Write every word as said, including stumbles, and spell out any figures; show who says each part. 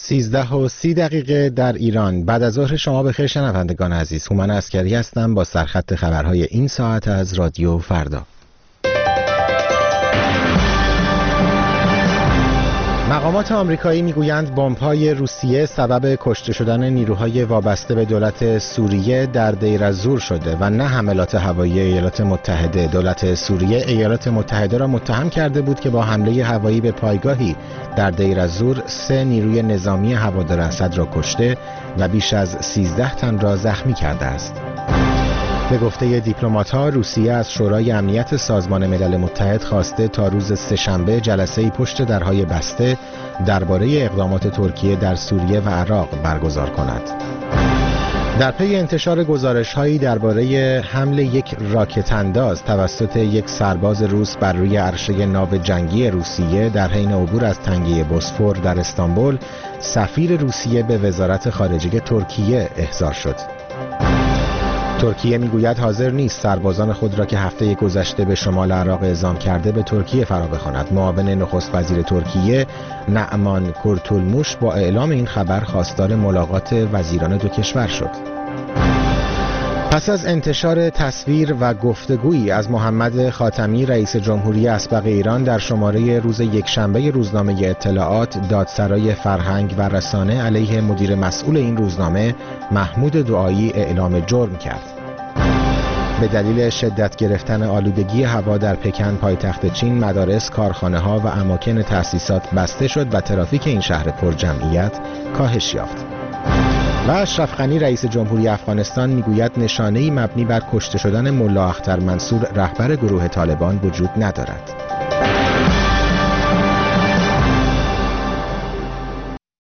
Speaker 1: سیزده و سی دقیقه در ایران. بعد از ظهر شما بخیر شنوندگان عزیز. هومن عسکری هستم با سرخط خبرهای این ساعت از رادیو فردا. مقامات آمریکایی میگویند بمب‌های روسیه سبب کشته شدن نیروهای وابسته به دولت سوریه در دیر از-زور شده و نه حملات هوایی ایالات متحده. دولت سوریه ایالات متحده را متهم کرده بود که با حمله هوایی به پایگاهی در دیر از-زور سه نیروی نظامی هوادار اسد را کشته و بیش از سیزده تن را زخمی کرده است. به گفته دیپلمات‌ها، روسیه از شورای امنیت سازمان ملل متحد خواسته تا روز سه‌شنبه جلسه‌ای پشت درهای بسته درباره اقدامات ترکیه در سوریه و عراق برگزار کند. در پی انتشار گزارش‌هایی درباره حمل یک راکت انداز توسط یک سرباز روس بر روی عرشه ناو جنگی روسیه در حین عبور از تنگه بوسفور در استانبول، سفیر روسیه به وزارت خارجه ترکیه احضار شد. ترکیه میگوید حاضر نیست سربازان خود را که هفته گذشته به شمال عراق اعزام کرده به ترکیه فرا بخواند. معاون نخست وزیر ترکیه نعمان کورتولموش با اعلام این خبر خواستار ملاقات وزیران دو کشور شد. پس از انتشار تصویر و گفتگویی از محمد خاتمی رئیس جمهوری اسبق ایران در شماره روز یکشنبه روزنامه اطلاعات، دادسرای فرهنگ و رسانه علیه مدیر مسئول این روزنامه محمود دعایی اعلام جرم کرد. به دلیل شدت گرفتن آلودگی هوا در پکن پایتخت چین، مدارس، کارخانه‌ها و اماکن تأسیسات بسته شد و ترافیک این شهر پرجمعیت کاهش یافت. و اشرف غنی رئیس جمهوری افغانستان میگوید نشانه‌ای مبنی بر کشته شدن ملا اختر منصور رهبر گروه طالبان وجود ندارد.